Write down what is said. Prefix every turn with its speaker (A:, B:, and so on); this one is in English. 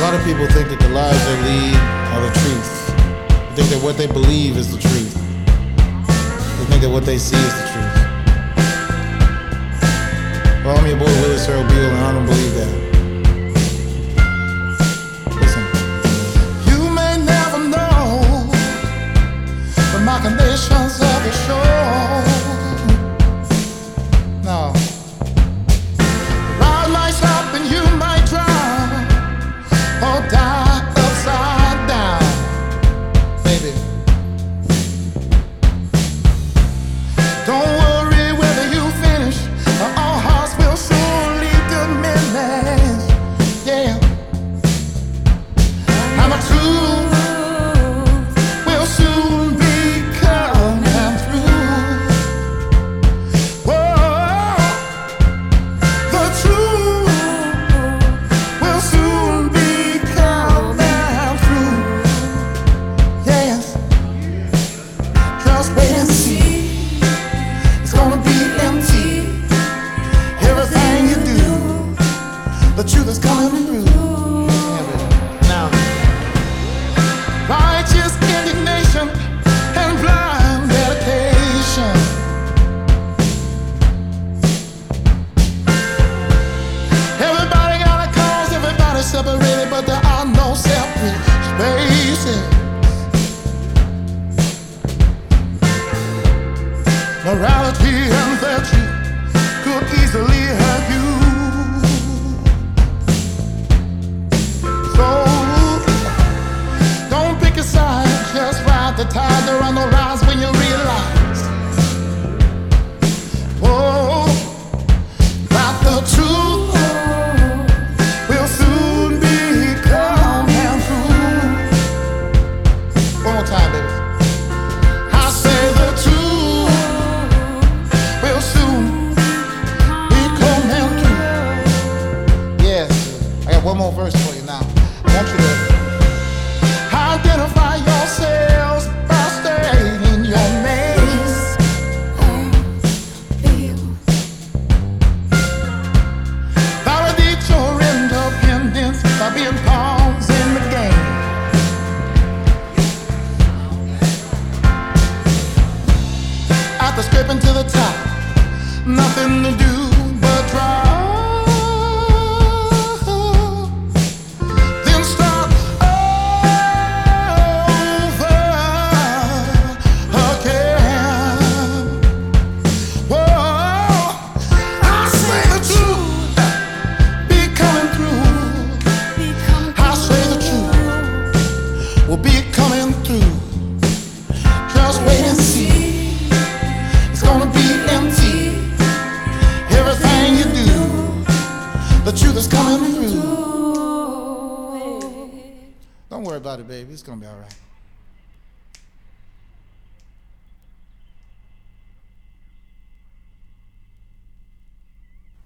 A: lot of people think that the lives they lead are the truth. They think that what they believe is the truth. They think that what they see is the truth. Well, I'm your boy Willis Earl Beal, and I don't believe that. Listen. You may never know the machinations of the show. No. The ride might stop and you might drown or die upside down, baby. Don't worry whether you finish, all hearts will surely diminish. Yeah, I'm a truth will soon be coming through. Whoa, the truth will soon be coming through. Yes, just wait and see. It's gonna be empty. Everything you do, the truth is coming through. Now, righteous indignation and blind dedication. Everybody got a cause, everybody's separated, but there are no separate spaces. Morality and virtue could easily hurt you. So don't pick a side, just ride the tide. There are no lies when you realize, oh, that the truth will soon be coming through. One more time, baby. I say the truth will soon be coming through. Yes, I got one more verse for you now. I want you to identify yourselves by stating your names. Validate your independence by being pawns in the game. After scraping to the top, nothing to do but drop. Then start over again. Whoa, I say the truth be coming through. I say the truth will be coming through. Just wait and see. It's gonna be empty. Everything you do, the truth is coming through. Don't worry about it, baby. It's gonna be all right.